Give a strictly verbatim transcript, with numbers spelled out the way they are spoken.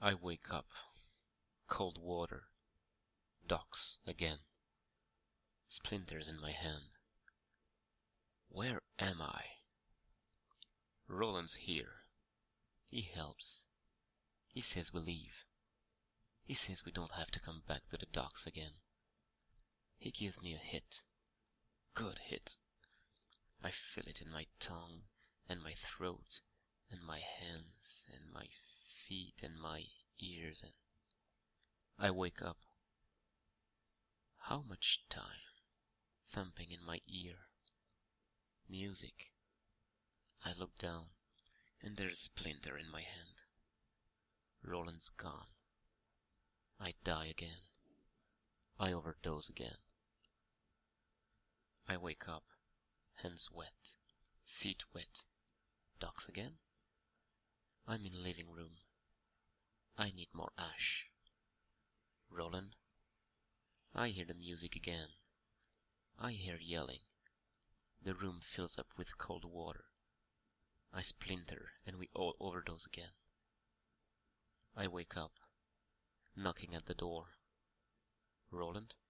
I wake up. Cold water. Docks again. Splinters in my hand. Where am I? Roland's here. He helps. He says we leave. He says we don't have to come back to the docks again. He gives me a hit. Good hit. I feel it in my tongue and my throat and my hands and my feet and my ears, and I wake up. How much time? Thumping in my ear. Music. I look down, and there's a splinter in my hand. Roland's gone. I die again. I overdose again. I wake up, hands wet, feet wet. Docks again? I'm in living room. I need more ash. Roland? I hear the music again. I hear yelling. The room fills up with cold water. I splinter, and we all overdose again. I wake up, knocking at the door. Roland?